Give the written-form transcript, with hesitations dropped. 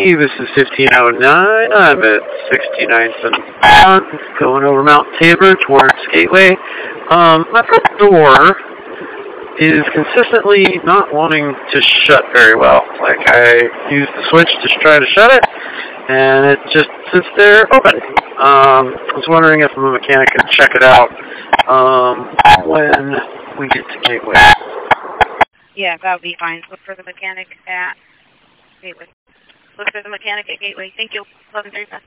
Hey, this is 1509. I'm at 6971, going over Mount Tabor towards Gateway. My front door is consistently not wanting to shut very well. Like, I use the switch to try to shut it, and it just sits there open. I was wondering if a mechanic could check it out when we get to Gateway. Yeah, that would be fine. Look for the mechanic at Gateway. Look for the mechanic at Gateway. Thank you. 11:35.